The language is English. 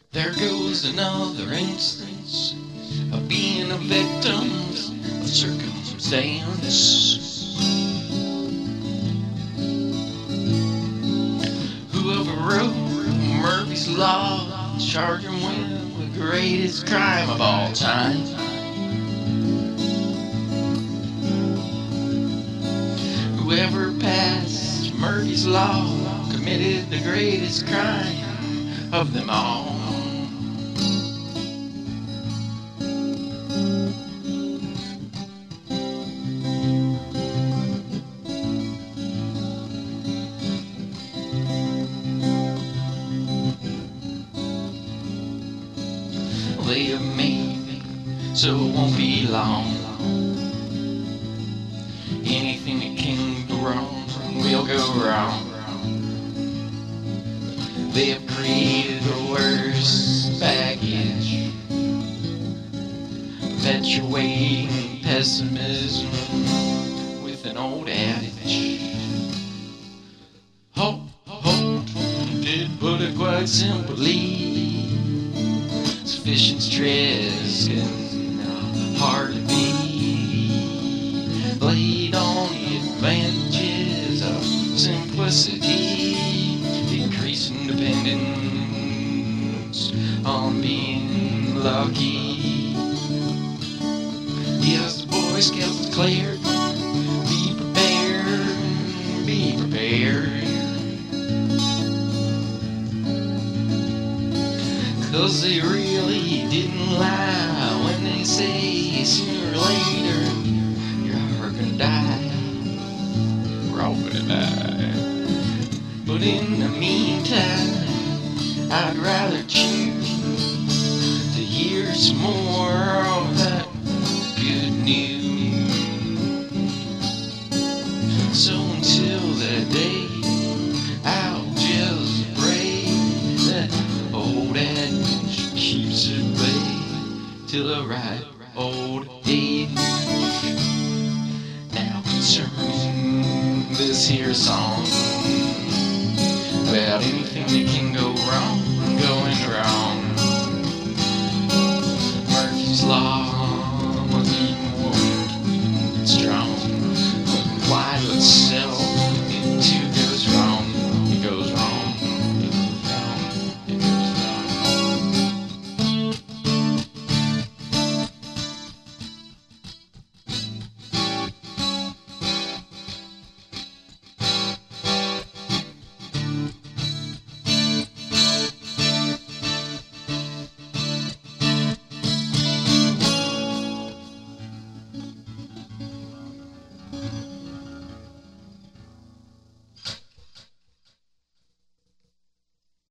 There goes another instance of being a victim of circumstance. Whoever wrote Murphy's Law charged him with the greatest crime of all time. Whoever passed Murphy's Law committed the greatest crime of them all. They have made me so it won't be long. Anything that can go wrong will go wrong. They have created the worst baggage, perpetuating pessimism with an old adage. Hope did put it quite simply. Sufficient stress can hardly be laid on the advantages of simplicity, increasing dependence on being lucky. Yes, the Boy Scouts declared, be prepared, be prepared. 'Cause they really didn't lie when they say sooner or later you're gonna die. We're all gonna die. But in the meantime, I'd rather choose to hear some more of that good news. So until that day, I'll just pray that old adage keeps at bay till a ripe old age. Now concerning this here song about anything that can go wrong, going wrong, Murphy's Law